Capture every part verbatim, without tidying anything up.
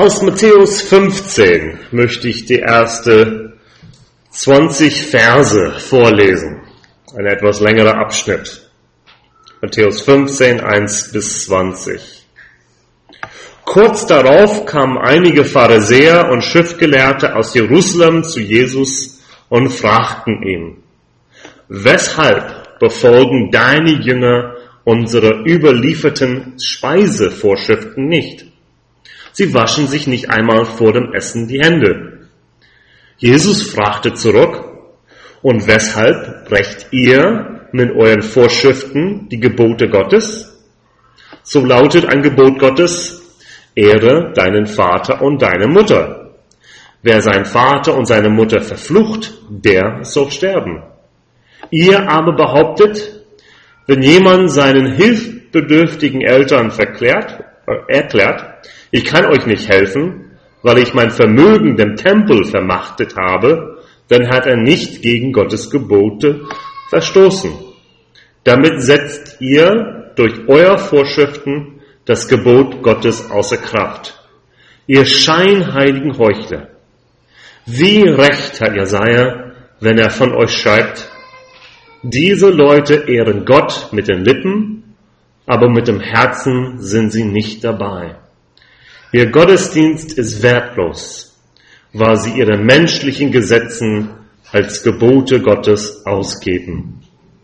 Aus Matthäus fünfzehn möchte ich die erste zwanzig Verse vorlesen. Ein etwas längerer Abschnitt. Matthäus fünfzehn, eins bis zwanzig. Kurz darauf kamen einige Pharisäer und Schriftgelehrte aus Jerusalem zu Jesus und fragten ihn: Weshalb befolgen deine Jünger unsere überlieferten Speisevorschriften nicht? Sie waschen sich nicht einmal vor dem Essen die Hände. Jesus fragte zurück: Und weshalb brecht ihr mit euren Vorschriften die Gebote Gottes? So lautet ein Gebot Gottes: Ehre deinen Vater und deine Mutter. Wer seinen Vater und seine Mutter verflucht, der soll sterben. Ihr aber behauptet, wenn jemand seinen hilfsbedürftigen Eltern verklärt, äh, erklärt, ich kann euch nicht helfen, weil ich mein Vermögen dem Tempel vermachtet habe, dann hat er nicht gegen Gottes Gebote verstoßen. Damit setzt ihr durch eure Vorschriften das Gebot Gottes außer Kraft. Ihr scheinheiligen Heuchler. Wie recht hat Jesaja, wenn er von euch schreibt: Diese Leute ehren Gott mit den Lippen, aber mit dem Herzen sind sie nicht dabei. Ihr Gottesdienst ist wertlos, weil sie ihre menschlichen Gesetzen als Gebote Gottes ausgeben.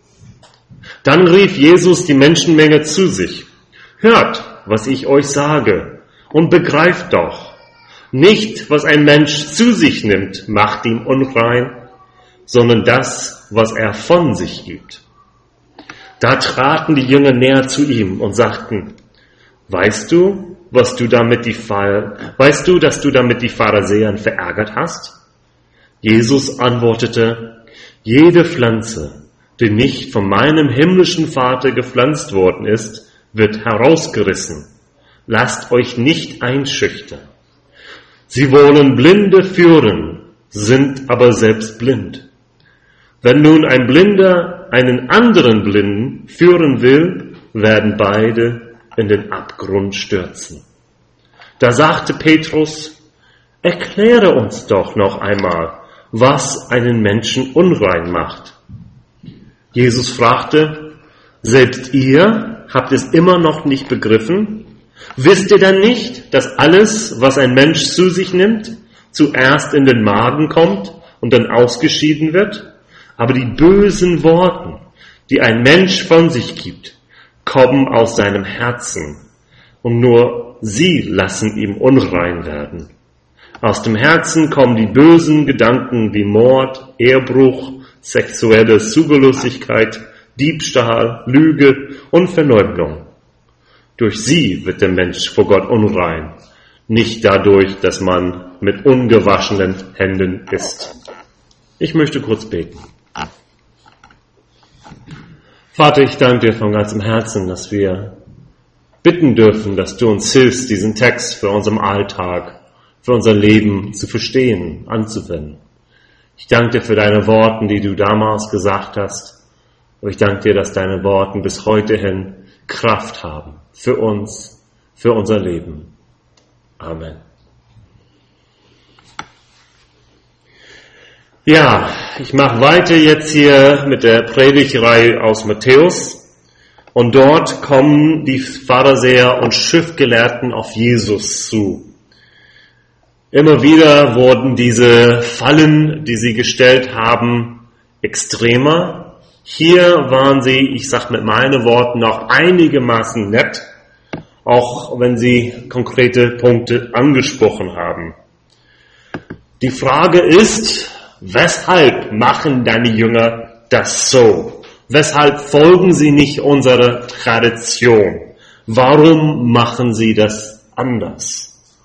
Dann rief Jesus die Menschenmenge zu sich: Hört, was ich euch sage, und begreift doch. Nicht, was ein Mensch zu sich nimmt, macht ihn unrein, sondern das, was er von sich gibt. Da traten die Jünger näher zu ihm und sagten: Weißt du, was du damit die Phar- weißt du, dass du damit die Pharisäer verärgert hast? Jesus antwortete: Jede Pflanze, die nicht von meinem himmlischen Vater gepflanzt worden ist, wird herausgerissen. Lasst euch nicht einschüchtern. Sie wollen Blinde führen, sind aber selbst blind. Wenn nun ein Blinder einen anderen Blinden führen will, werden beide in den Abgrund stürzen. Da sagte Petrus: Erkläre uns doch noch einmal, was einen Menschen unrein macht. Jesus fragte: Selbst ihr habt es immer noch nicht begriffen? Wisst ihr denn nicht, dass alles, was ein Mensch zu sich nimmt, zuerst in den Magen kommt und dann ausgeschieden wird? Aber die bösen Worte, die ein Mensch von sich gibt, kommen aus seinem Herzen, und nur sie lassen ihm unrein werden. Aus dem Herzen kommen die bösen Gedanken wie Mord, Ehebruch, sexuelle Zügellosigkeit, Diebstahl, Lüge und Verleumdung. Durch sie wird der Mensch vor Gott unrein, nicht dadurch, dass man mit ungewaschenen Händen isst. Ich möchte kurz beten. Vater, ich danke dir von ganzem Herzen, dass wir bitten dürfen, dass du uns hilfst, diesen Text für unseren Alltag, für unser Leben zu verstehen, anzuwenden. Ich danke dir für deine Worte, die du damals gesagt hast. Und ich danke dir, dass deine Worte bis heute hin Kraft haben für uns, für unser Leben. Amen. Ja, ich mache weiter jetzt hier mit der Predigtreihe aus Matthäus. Und dort kommen die Pharisäer und Schriftgelehrten auf Jesus zu. Immer wieder wurden diese Fallen, die sie gestellt haben, extremer. Hier waren sie, ich sage mit meinen Worten, noch einigermaßen nett, auch wenn sie konkrete Punkte angesprochen haben. Die Frage ist: Weshalb machen deine Jünger das so? Weshalb folgen sie nicht unserer Tradition? Warum machen sie das anders?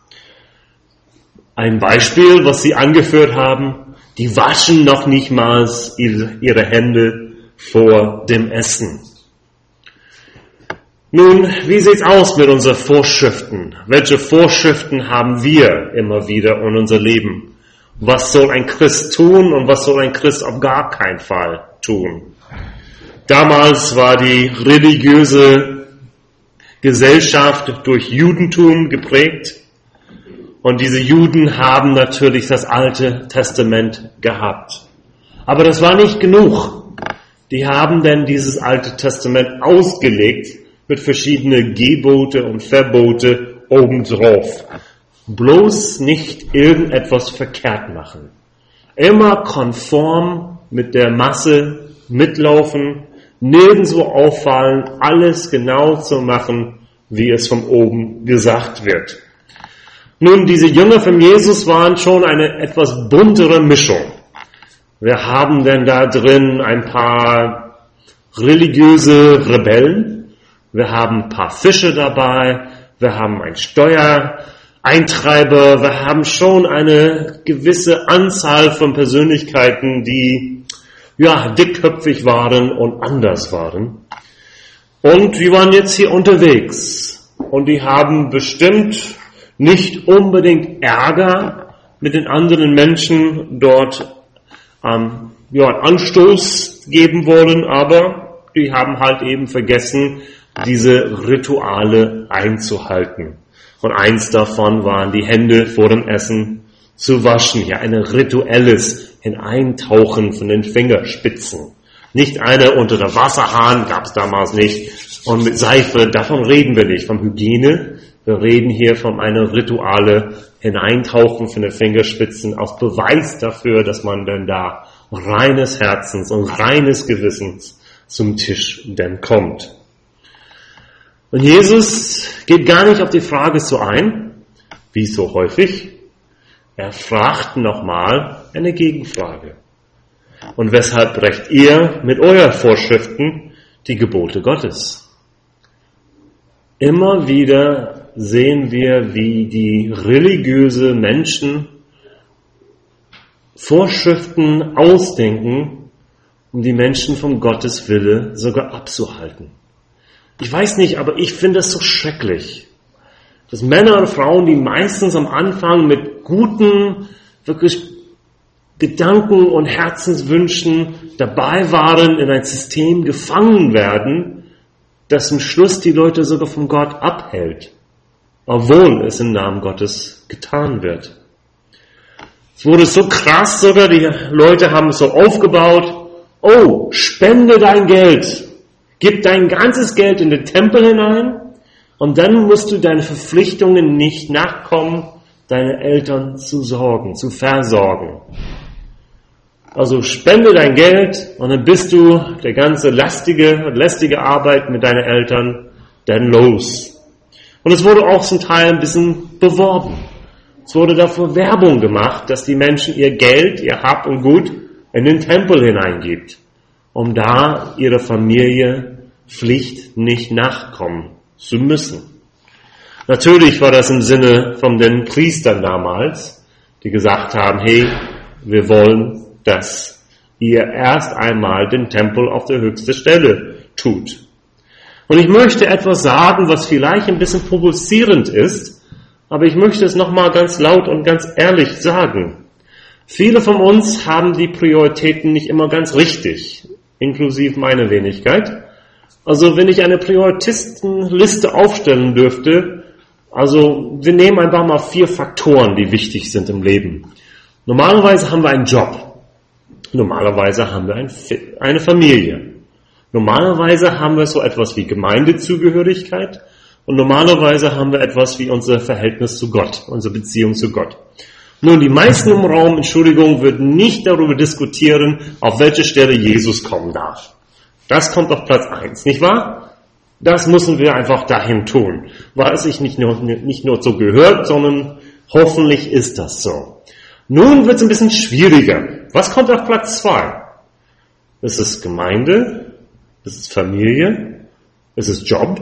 Ein Beispiel, was sie angeführt haben: Die waschen noch nicht mal ihre Hände vor dem Essen. Nun, wie sieht's aus mit unseren Vorschriften? Welche Vorschriften haben wir immer wieder in unser Leben? Was soll ein Christ tun und was soll ein Christ auf gar keinen Fall tun? Damals war die religiöse Gesellschaft durch Judentum geprägt Und diese Juden haben natürlich das Alte Testament gehabt. Aber das war nicht genug. Die haben dann dieses Alte Testament ausgelegt mit verschiedenen Gebote und Verbote obendrauf. Bloß nicht irgendetwas verkehrt machen. Immer konform mit der Masse mitlaufen, nirgendwo auffallen, alles genau zu machen, wie es von oben gesagt wird. Nun, diese Jünger von Jesus waren schon eine etwas buntere Mischung. Wir haben denn da drin ein paar religiöse Rebellen, wir haben ein paar Fische dabei, wir haben einen Steuereintreiber, wir haben schon eine gewisse Anzahl von Persönlichkeiten, die ja dickköpfig waren und anders waren. Und wir waren jetzt hier unterwegs und die haben bestimmt nicht unbedingt Ärger mit den anderen Menschen dort ähm, ja, einen Anstoß geben wollen, aber die haben halt eben vergessen, diese Rituale einzuhalten. Und eins davon waren die Hände vor dem Essen zu waschen. Ja, ein rituelles Hineintauchen von den Fingerspitzen. Nicht eine unter der Wasserhahn, gab es damals nicht. Und mit Seife, davon reden wir nicht, von Hygiene. Wir reden hier von einer Rituale Hineintauchen von den Fingerspitzen als Beweis dafür, dass man denn da reines Herzens und reines Gewissens zum Tisch denn kommt. Und Jesus geht gar nicht auf die Frage so ein, wie so häufig. Er fragt nochmal eine Gegenfrage. Und weshalb brecht ihr mit euren Vorschriften die Gebote Gottes? Immer wieder sehen wir, wie die religiöse Menschen Vorschriften ausdenken, um die Menschen vom Gottes Wille sogar abzuhalten. Ich weiß nicht, aber ich finde es so schrecklich, dass Männer und Frauen, die meistens am Anfang mit guten, wirklich Gedanken und Herzenswünschen dabei waren, in ein System gefangen werden, das zum Schluss die Leute sogar von Gott abhält, obwohl es im Namen Gottes getan wird. Es wurde so krass sogar, die Leute haben es so aufgebaut, oh, spende dein Geld, gib dein ganzes Geld in den Tempel hinein und dann musst du deine Verpflichtungen nicht nachkommen, deine Eltern zu sorgen, zu versorgen. Also spende dein Geld und dann bist du der ganze lastige, lästige Arbeit mit deinen Eltern dann los. Und es wurde auch zum Teil ein bisschen beworben. Es wurde dafür Werbung gemacht, dass die Menschen ihr Geld, ihr Hab und Gut in den Tempel hineingibt, um da ihrer Familie Pflicht nicht nachkommen zu müssen. Natürlich war das im Sinne von den Priestern damals, die gesagt haben, hey, wir wollen, dass ihr erst einmal den Tempel auf der höchsten Stelle tut. Und ich möchte etwas sagen, was vielleicht ein bisschen provozierend ist, aber ich möchte es nochmal ganz laut und ganz ehrlich sagen. Viele von uns haben die Prioritäten nicht immer ganz richtig, inklusive meiner Wenigkeit. Also wenn ich eine Prioritätenliste aufstellen dürfte, also wir nehmen einfach mal vier Faktoren, die wichtig sind im Leben. Normalerweise haben wir einen Job. Normalerweise haben wir ein, eine Familie. Normalerweise haben wir so etwas wie Gemeindezugehörigkeit und normalerweise haben wir etwas wie unser Verhältnis zu Gott, unsere Beziehung zu Gott. Nun, die meisten im Raum, Entschuldigung, würden nicht darüber diskutieren, auf welche Stelle Jesus kommen darf. Das kommt auf Platz eins, nicht wahr? Das müssen wir einfach dahin tun, weil es sich nicht nur, nicht nur so gehört, sondern hoffentlich ist das so. Nun wird es ein bisschen schwieriger. Was kommt auf Platz zwei? Ist es Gemeinde? Ist es Familie? Ist es Job?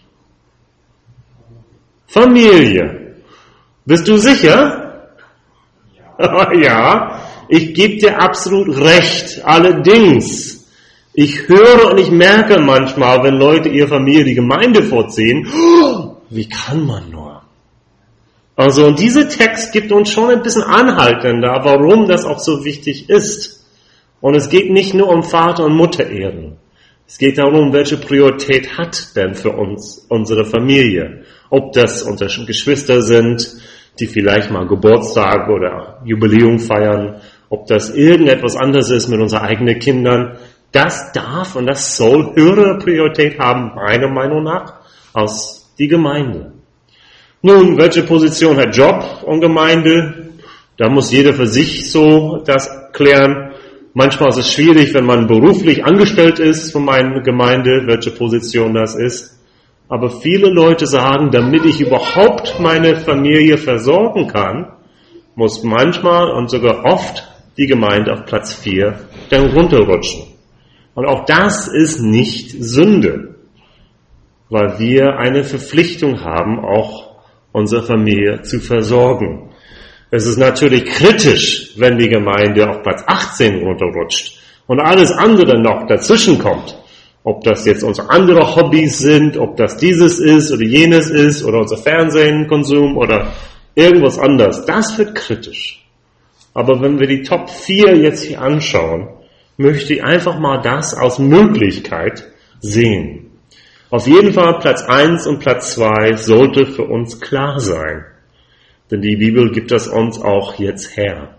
Familie. Bist du sicher? Ja. Ja, ich gebe dir absolut recht. Allerdings, ich höre und ich merke manchmal, wenn Leute ihre Familie die Gemeinde vorziehen, oh, wie kann man nur? Also, und dieser Text gibt uns schon ein bisschen anhaltender, warum das auch so wichtig ist. Und es geht nicht nur um Vater- und Mutter-Ehren. Es geht darum, welche Priorität hat denn für uns unsere Familie? Ob das unsere Geschwister sind, die vielleicht mal Geburtstag oder Jubiläum feiern, ob das irgendetwas anderes ist mit unseren eigenen Kindern, das darf und das soll höhere Priorität haben, meiner Meinung nach, als die Gemeinde. Nun, welche Position hat Job und Gemeinde? Da muss jeder für sich so das klären. Manchmal ist es schwierig, wenn man beruflich angestellt ist von meiner Gemeinde, welche Position das ist. Aber viele Leute sagen, damit ich überhaupt meine Familie versorgen kann, muss manchmal und sogar oft die Gemeinde auf Platz vier dann runterrutschen. Und auch das ist nicht Sünde, weil wir eine Verpflichtung haben, auch unsere Familie zu versorgen. Es ist natürlich kritisch, wenn die Gemeinde auf Platz achtzehn runterrutscht und alles andere noch dazwischen kommt. Ob das jetzt unsere andere Hobbys sind, ob das dieses ist oder jenes ist oder unser Fernsehkonsum oder irgendwas anderes. Das wird kritisch. Aber wenn wir die Top vier jetzt hier anschauen, möchte ich einfach mal das als Möglichkeit sehen. Auf jeden Fall Platz eins und Platz zwei sollte für uns klar sein. Denn die Bibel gibt das uns auch jetzt her.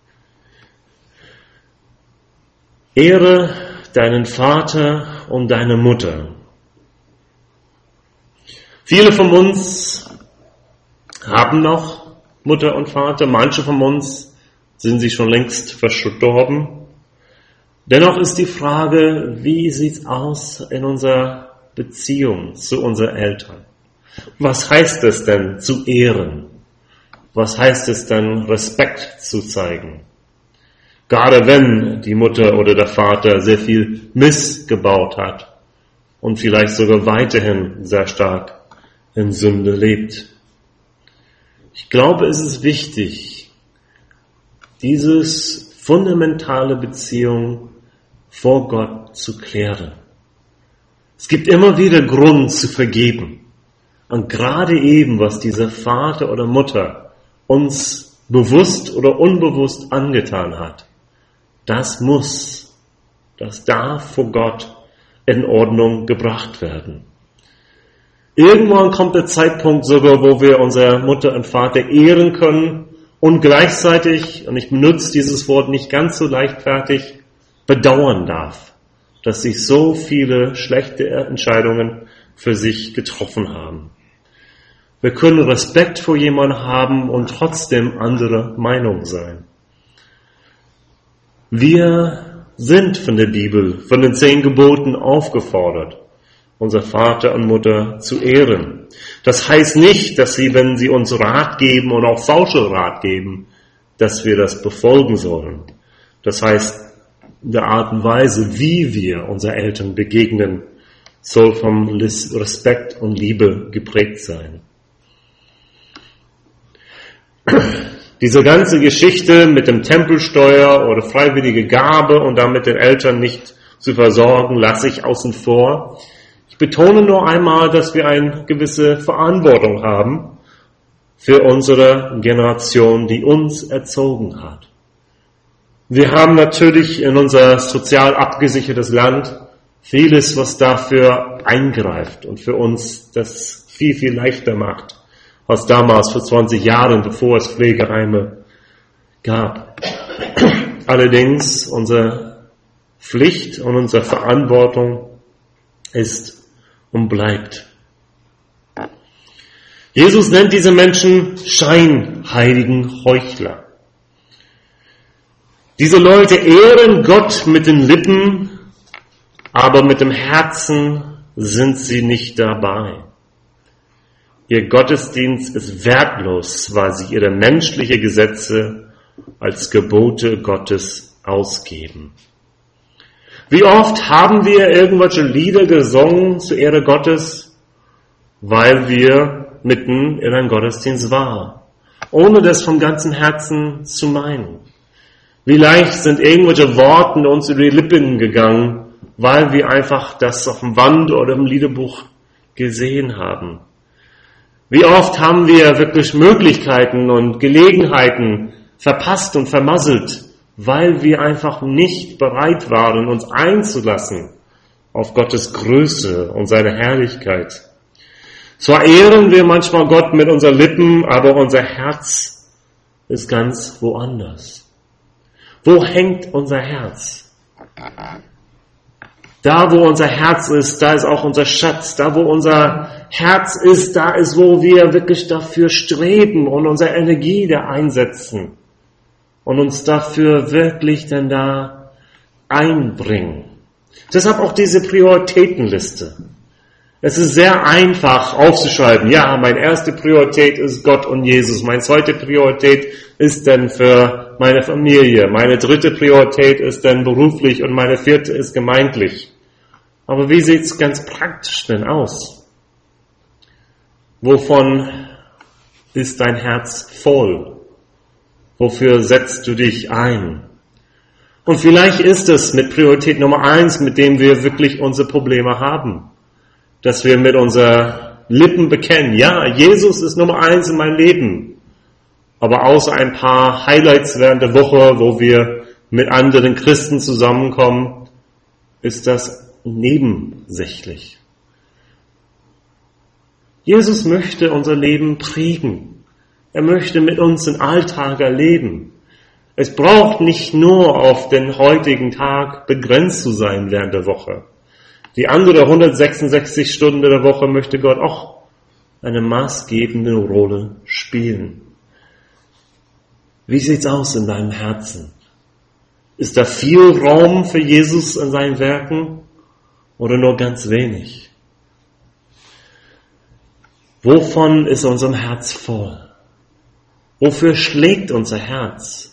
Ehre deinen Vater und deine Mutter. Viele von uns haben noch Mutter und Vater, manche von uns sind sie schon längst verstorben. Dennoch ist die Frage, wie sieht's aus in unserer Beziehung zu unseren Eltern? Was heißt es denn zu ehren? Was heißt es denn Respekt zu zeigen? Gerade wenn die Mutter oder der Vater sehr viel Mist gebaut hat und vielleicht sogar weiterhin sehr stark in Sünde lebt. Ich glaube, es ist wichtig, dieses fundamentale Beziehung vor Gott zu klären. Es gibt immer wieder Grund zu vergeben. Und gerade eben, was dieser Vater oder Mutter uns bewusst oder unbewusst angetan hat, das muss, das darf vor Gott in Ordnung gebracht werden. Irgendwann kommt der Zeitpunkt sogar, wo wir unsere Mutter und Vater ehren können und gleichzeitig, und ich benutze dieses Wort nicht ganz so leichtfertig, bedauern darf, dass sie so viele schlechte Entscheidungen für sich getroffen haben. Wir können Respekt vor jemandem haben und trotzdem anderer Meinung sein. Wir sind von der Bibel, von den zehn Geboten aufgefordert, unser Vater und Mutter zu ehren. Das heißt nicht, dass sie, wenn sie uns Rat geben und auch falsche Rat geben, dass wir das befolgen sollen. Das heißt, der Art und Weise, wie wir unseren Eltern begegnen, soll vom Respekt und Liebe geprägt sein. Diese ganze Geschichte mit dem Tempelsteuer oder freiwillige Gabe und damit den Eltern nicht zu versorgen, lasse ich außen vor. Ich betone nur einmal, dass wir eine gewisse Verantwortung haben für unsere Generation, die uns erzogen hat. Wir haben natürlich in unser sozial abgesichertes Land vieles, was dafür eingreift und für uns das viel, viel leichter macht, als damals vor zwanzig Jahren, bevor es Pflegeheime gab. Allerdings, unsere Pflicht und unsere Verantwortung ist und bleibt. Jesus nennt diese Menschen scheinheiligen Heuchler. Diese Leute ehren Gott mit den Lippen, aber mit dem Herzen sind sie nicht dabei. Ihr Gottesdienst ist wertlos, weil sie ihre menschlichen Gesetze als Gebote Gottes ausgeben. Wie oft haben wir irgendwelche Lieder gesungen zur Ehre Gottes, weil wir mitten in einem Gottesdienst waren, ohne das vom ganzen Herzen zu meinen. Wie leicht sind irgendwelche Worte uns über die Lippen gegangen, weil wir einfach das auf dem Wand oder im Liederbuch gesehen haben. Wie oft haben wir wirklich Möglichkeiten und Gelegenheiten verpasst und vermasselt, weil wir einfach nicht bereit waren, uns einzulassen auf Gottes Größe und seine Herrlichkeit. Zwar ehren wir manchmal Gott mit unseren Lippen, aber unser Herz ist ganz woanders. Wo hängt unser Herz? Da, wo unser Herz ist, da ist auch unser Schatz. Da, wo unser Herz ist, da ist, wo wir wirklich dafür streben und unsere Energie da einsetzen und uns dafür wirklich dann da einbringen. Deshalb auch diese Prioritätenliste. Es ist sehr einfach aufzuschreiben, ja, meine erste Priorität ist Gott und Jesus, meine zweite Priorität ist dann für meine Familie, meine dritte Priorität ist dann beruflich und meine vierte ist gemeindlich. Aber wie sieht es ganz praktisch denn aus? Wovon ist dein Herz voll? Wofür setzt du dich ein? Und vielleicht ist es mit Priorität Nummer eins, mit dem wir wirklich unsere Probleme haben. Dass wir mit unseren Lippen bekennen, ja, Jesus ist Nummer eins in meinem Leben. Aber außer ein paar Highlights während der Woche, wo wir mit anderen Christen zusammenkommen, ist das nebensächlich. Jesus möchte unser Leben prägen. Er möchte mit uns den Alltag erleben. Es braucht nicht nur auf den heutigen Tag begrenzt zu sein während der Woche. Die andere hundertsechsundsechzig Stunden der Woche möchte Gott auch eine maßgebende Rolle spielen. Wie sieht's aus in deinem Herzen? Ist da viel Raum für Jesus in seinen Werken oder nur ganz wenig? Wovon ist unser Herz voll? Wofür schlägt unser Herz?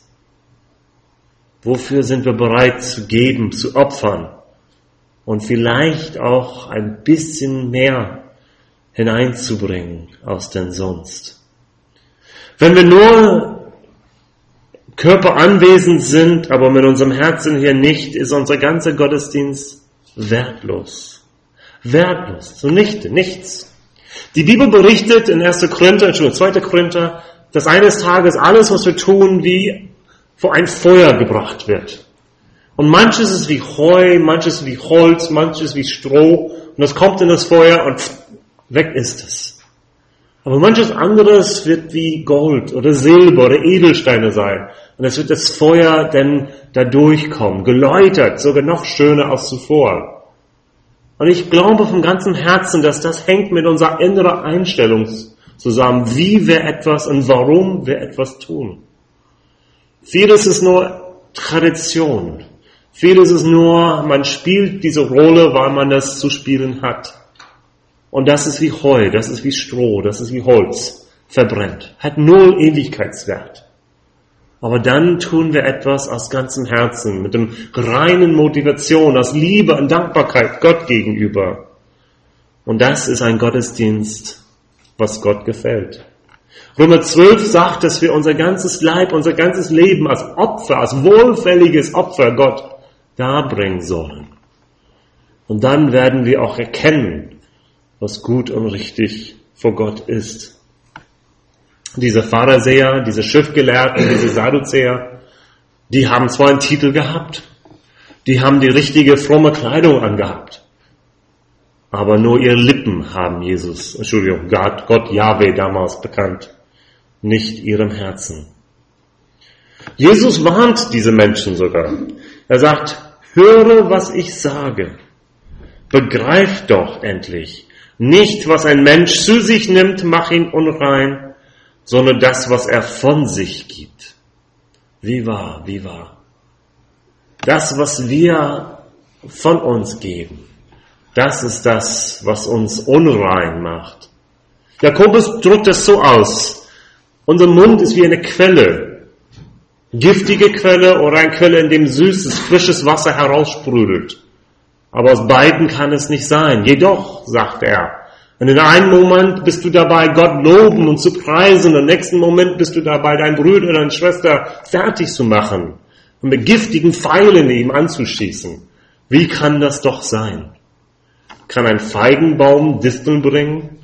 Wofür sind wir bereit zu geben, zu opfern? Und vielleicht auch ein bisschen mehr hineinzubringen als denn sonst. Wenn wir nur Körper anwesend sind, aber mit unserem Herzen hier nicht, ist unser ganzer Gottesdienst wertlos. Wertlos, zunichte, nichts. Die Bibel berichtet in erster Korinther, Entschuldigung, zweiter Korinther, dass eines Tages alles, was wir tun, wie vor ein Feuer gebracht wird. Und manches ist wie Heu, manches wie Holz, manches wie Stroh. Und das kommt in das Feuer und weg ist es. Aber manches anderes wird wie Gold oder Silber oder Edelsteine sein. Und es wird das Feuer dann da durchkommen, geläutert, sogar noch schöner als zuvor. Und ich glaube vom ganzen Herzen, dass das hängt mit unserer inneren Einstellung zusammen, wie wir etwas und warum wir etwas tun. Vieles ist nur Tradition. Vieles ist nur, man spielt diese Rolle, weil man das zu spielen hat. Und das ist wie Heu, das ist wie Stroh, das ist wie Holz, verbrennt. Hat null Ewigkeitswert. Aber dann tun wir etwas aus ganzem Herzen, mit dem reinen Motivation, aus Liebe und Dankbarkeit Gott gegenüber. Und das ist ein Gottesdienst, was Gott gefällt. Römer zwölf sagt, dass wir unser ganzes Leib, unser ganzes Leben als Opfer, als wohlfälliges Opfer Gott darbringen sollen. Und dann werden wir auch erkennen, was gut und richtig vor Gott ist. Diese Pharisäer, diese Schriftgelehrten, diese Sadduzäer, die haben zwar einen Titel gehabt, die haben die richtige fromme Kleidung angehabt, aber nur ihre Lippen haben Jesus, Entschuldigung, Gott, Gott Jahwe damals bekannt, nicht ihrem Herzen. Jesus warnt diese Menschen sogar. Er sagt, höre, was ich sage. Begreif doch endlich. Nicht, was ein Mensch zu sich nimmt, mach ihn unrein, sondern das, was er von sich gibt. Wie wahr, wie wahr. Das, was wir von uns geben, das ist das, was uns unrein macht. Jakobus drückt es so aus. Unser Mund ist wie eine Quelle. Giftige Quelle oder eine Quelle, in dem süßes, frisches Wasser heraussprudelt. Aber aus beiden kann es nicht sein. Jedoch, sagt er, und in einem Moment bist du dabei, Gott loben und zu preisen, und im nächsten Moment bist du dabei, deinen Bruder oder deine Schwester fertig zu machen und mit giftigen Pfeilen ihm anzuschießen. Wie kann das doch sein? Kann ein Feigenbaum Disteln bringen?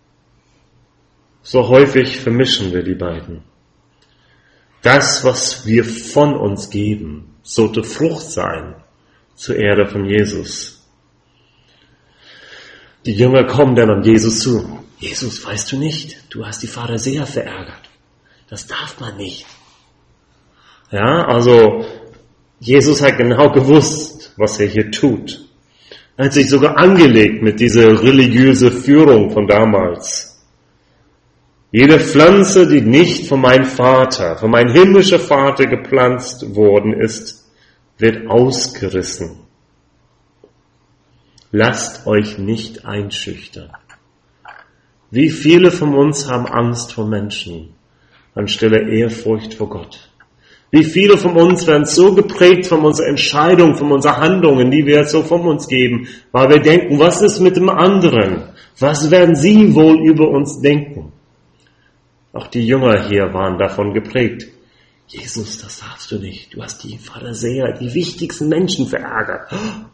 So häufig vermischen wir die beiden. Das, was wir von uns geben, sollte Frucht sein zur Ehre von Jesus. Die Jünger kommen dann an Jesus zu. Jesus, weißt du nicht, du hast die Pharisäer verärgert. Das darf man nicht. Ja, also Jesus hat genau gewusst, was er hier tut. Er hat sich sogar angelegt mit dieser religiösen Führung von damals. Jede Pflanze, die nicht von meinem Vater, von meinem himmlischen Vater gepflanzt worden ist, wird ausgerissen. Lasst euch nicht einschüchtern. Wie viele von uns haben Angst vor Menschen, anstelle Ehrfurcht vor Gott? Wie viele von uns werden so geprägt von unserer Entscheidung, von unseren Handlungen, die wir so von uns geben, weil wir denken, was ist mit dem anderen? Was werden sie wohl über uns denken? Auch die Jünger hier waren davon geprägt. Jesus, das darfst du nicht. Du hast die Pharisäer, die wichtigsten Menschen verärgert.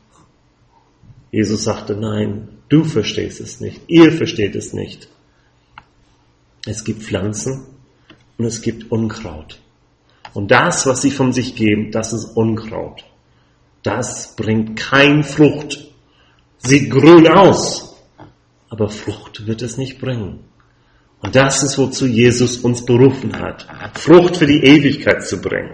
Jesus sagte, nein, du verstehst es nicht. Ihr versteht es nicht. Es gibt Pflanzen und es gibt Unkraut. Und das, was sie von sich geben, das ist Unkraut. Das bringt keine Frucht. Sieht grün aus, aber Frucht wird es nicht bringen. Und das ist, wozu Jesus uns berufen hat, Frucht für die Ewigkeit zu bringen.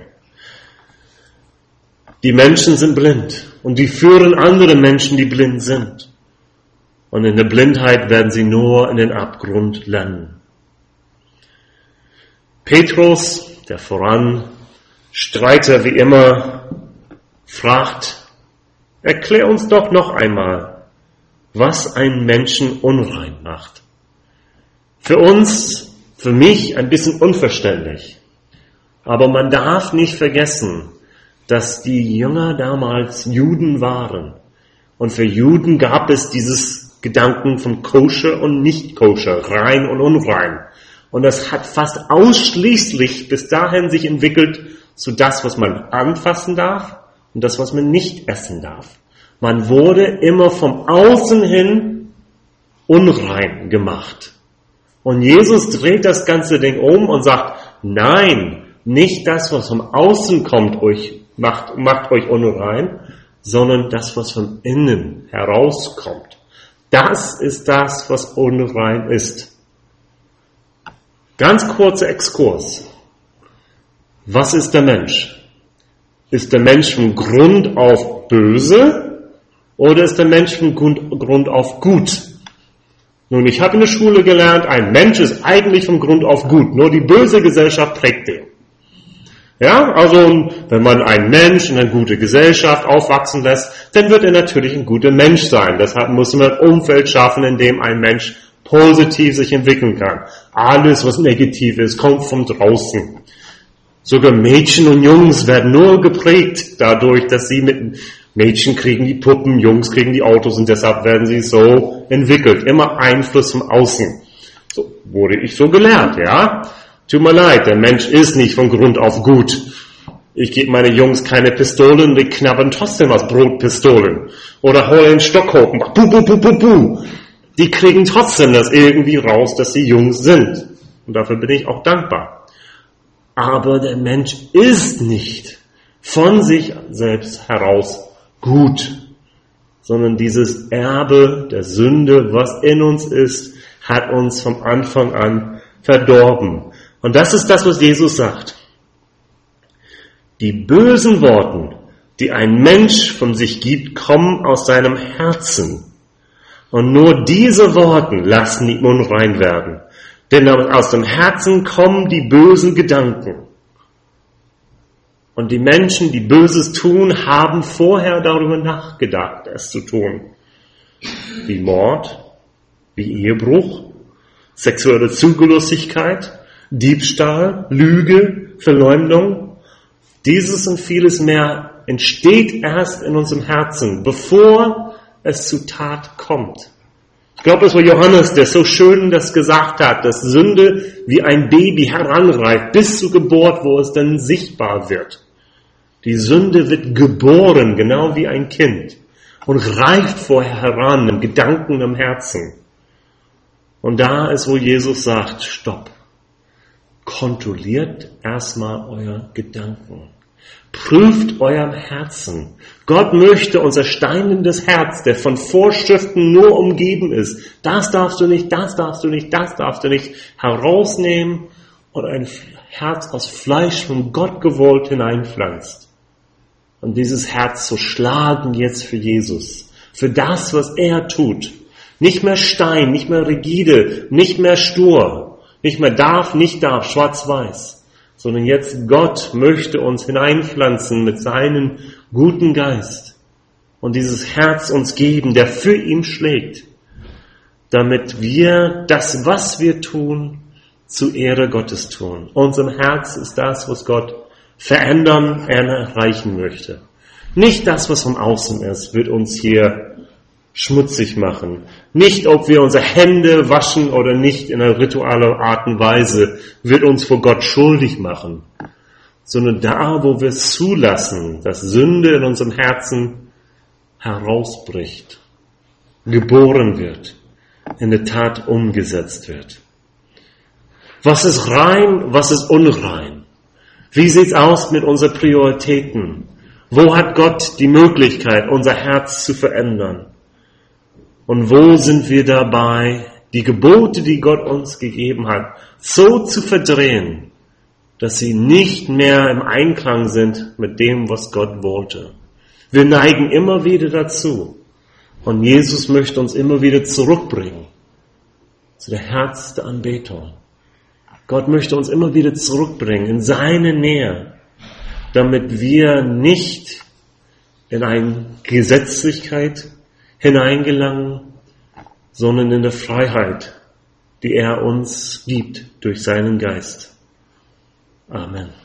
Die Menschen sind blind und die führen andere Menschen, die blind sind. Und in der Blindheit werden sie nur in den Abgrund landen. Petrus, der Voranstreiter wie immer, fragt, erklär uns doch noch einmal, was einen Menschen unrein macht. Für uns, für mich ein bisschen unverständlich. Aber man darf nicht vergessen, dass die Jünger damals Juden waren. Und für Juden gab es dieses Gedanken von koscher und nicht koscher, rein und unrein. Und das hat fast ausschließlich bis dahin sich entwickelt zu das, was man anfassen darf und das, was man nicht essen darf. Man wurde immer vom Außen hin unrein gemacht. Und Jesus dreht das ganze Ding um und sagt, nein, nicht das, was vom Außen kommt, euch macht, macht euch unrein, sondern das, was von innen herauskommt. Das ist das, was unrein ist. Ganz kurzer Exkurs. Was ist der Mensch? Ist der Mensch von Grund auf böse oder ist der Mensch von Grund auf gut? Nun, ich habe in der Schule gelernt, ein Mensch ist eigentlich von Grund auf gut, nur die böse Gesellschaft prägt den. Ja, also wenn man einen Mensch in eine gute Gesellschaft aufwachsen lässt, dann wird er natürlich ein guter Mensch sein. Deshalb muss man ein Umfeld schaffen, in dem ein Mensch positiv sich entwickeln kann. Alles, was negativ ist, kommt von draußen. Sogar Mädchen und Jungs werden nur geprägt dadurch, dass sie mit Mädchen kriegen die Puppen, Jungs kriegen die Autos und deshalb werden sie so entwickelt. Immer Einfluss von außen. So wurde ich so gelernt, ja. Tut mir leid, der Mensch ist nicht von Grund auf gut. Ich gebe meine Jungs keine Pistolen, die knabbern trotzdem aus Brotpistolen. Oder hol den Stock hoch und buh, buh, buh, buh, buh. Die kriegen trotzdem das irgendwie raus, dass sie Jungs sind. Und dafür bin ich auch dankbar. Aber der Mensch ist nicht von sich selbst heraus gut, sondern dieses Erbe der Sünde, was in uns ist, hat uns vom Anfang an verdorben. Und das ist das, was Jesus sagt. Die bösen Worte, die ein Mensch von sich gibt, kommen aus seinem Herzen. Und nur diese Worte lassen ihn unrein werden. Denn aus dem Herzen kommen die bösen Gedanken. Und die Menschen, die Böses tun, haben vorher darüber nachgedacht, es zu tun. Wie Mord, wie Ehebruch, sexuelle Zügellosigkeit, Diebstahl, Lüge, Verleumdung. Dieses und vieles mehr entsteht erst in unserem Herzen, bevor es zu Tat kommt. Ich glaube, es war Johannes, der so schön das gesagt hat, dass Sünde wie ein Baby heranreift bis zur Geburt, wo es dann sichtbar wird. Die Sünde wird geboren, genau wie ein Kind, und reift vorher heran im Gedanken, im Herzen. Und da ist, wo Jesus sagt, stopp, kontrolliert erstmal euer Gedanken. Prüft eurem Herzen. Gott möchte unser steinendes Herz, der von Vorschriften nur umgeben ist, das darfst du nicht, das darfst du nicht, das darfst du nicht, herausnehmen und ein Herz aus Fleisch von Gott gewollt hineinpflanzt. Und dieses Herz zu schlagen jetzt für Jesus, für das, was er tut. Nicht mehr Stein, nicht mehr rigide, nicht mehr stur, nicht mehr darf, nicht darf, schwarz-weiß, sondern jetzt Gott möchte uns hineinpflanzen mit seinem guten Geist und dieses Herz uns geben, der für ihn schlägt, damit wir das, was wir tun, zu Ehre Gottes tun. Unser Herz ist das, was Gott verändern, erreichen möchte. Nicht das, was vom Außen ist, wird uns hier schmutzig machen. Nicht, ob wir unsere Hände waschen oder nicht in einer ritualen Art und Weise, wird uns vor Gott schuldig machen. Sondern da, wo wir zulassen, dass Sünde in unserem Herzen herausbricht, geboren wird, in der Tat umgesetzt wird. Was ist rein, was ist unrein? Wie sieht's aus mit unseren Prioritäten? Wo hat Gott die Möglichkeit, unser Herz zu verändern? Und wo sind wir dabei, die Gebote, die Gott uns gegeben hat, so zu verdrehen, dass sie nicht mehr im Einklang sind mit dem, was Gott wollte? Wir neigen immer wieder dazu. Und Jesus möchte uns immer wieder zurückbringen zu der Herz der Anbetung. Gott möchte uns immer wieder zurückbringen in seine Nähe, damit wir nicht in eine Gesetzlichkeit hineingelangen, sondern in der Freiheit, die er uns gibt durch seinen Geist. Amen.